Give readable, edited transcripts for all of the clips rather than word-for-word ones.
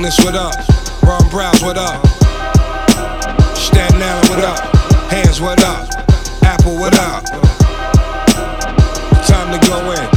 Douglas, what up? Ron Browns, what up? Staten Island, what up? Hands, what up? Apple, what up? Time to go in.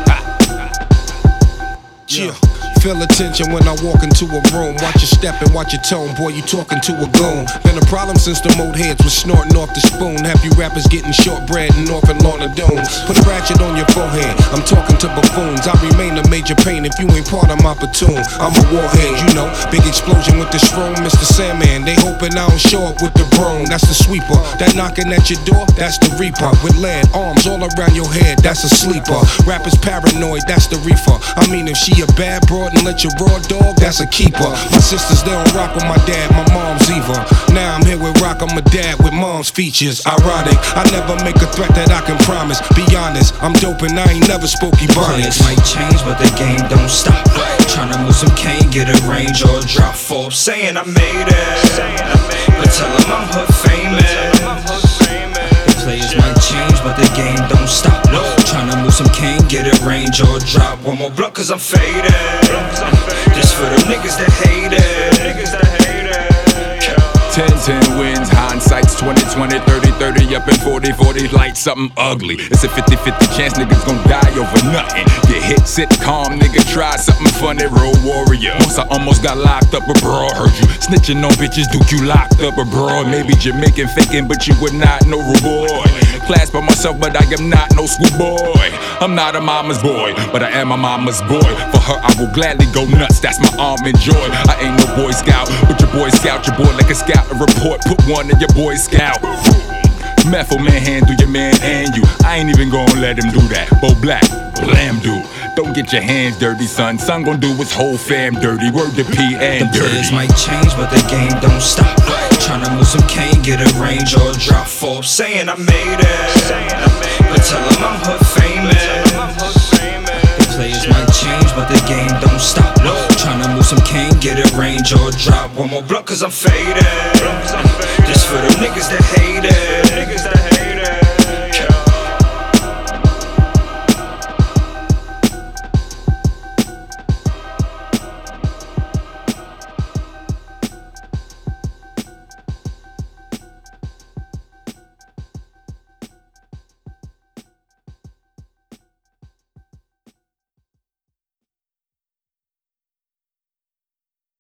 Chill. Feel attention when I walk into a room. Watch your step and watch your tone, boy, you talking to a goon. Been a problem since the mode heads was snorting off the spoon. Happy rappers getting shortbread and off and Lorna Doone. Put a ratchet on your forehead, I'm talking to buffoons. I remain a major pain if you ain't part of my platoon. I'm a warhead, you know, big explosion with the shroom, Mr. Sandman. They hoping I don't show up with the broom. That's the sweeper, that knocking at your door, that's the reaper. With lead arms all around your head, that's a sleeper. Rappers paranoid, that's the reefer. I mean, if she a bad broad and let your raw dog, that's a keeper. My sisters, they don't rock with my dad, my mom's either. Now I'm here with rock on my dad with mom's features. Ironic, I never make a threat that I can promise. Be honest, I'm dope and I ain't never spoke Ebonics. Plans might change, but the game don't stop. Tryna move some cane, get a range or drop. Forbes saying I made it, but tell them I'm hood famous. The players might change, but the game don't stop. Tryna move some cane, get a range or drop. One more blunt cause I'm faded. This for the niggas that hate it. 10-10 wins, hindsight's 20-20, 30-30, up in 40-40 like something ugly. It's a 50-50 chance niggas gon' die over nothing. Get hit, sit calm, nigga, try something funny, road warrior. Once I almost got locked up abroad, heard you snitching on bitches, Duke, you locked up abroad. Maybe Jamaican faking, but you would not know rude boy. Class by myself, but I am not no schoolboy. I'm not a mama's boy, but I am a mama's boy. For her, I will gladly go nuts, that's my arm and joy. I ain't no Boy Scout, but your Boy Scout, your boy like a scout. A report, put one in your Boy Scout. Method man handle your man and you. I ain't even gonna let him do that. Bo Black, blam dude. Don't get your hands dirty, son. Son gon' do his whole fam dirty. Word to P and the dirty. players might change, but the game don't stop. Tryna move some cane, get a range or drop. Forbes saying I made it, but tell them I'm hood famous. The players might change, but the game don't stop. Tryna move some cane, get a range or drop. One more blunt cause I'm faded. This for the niggas that hate it.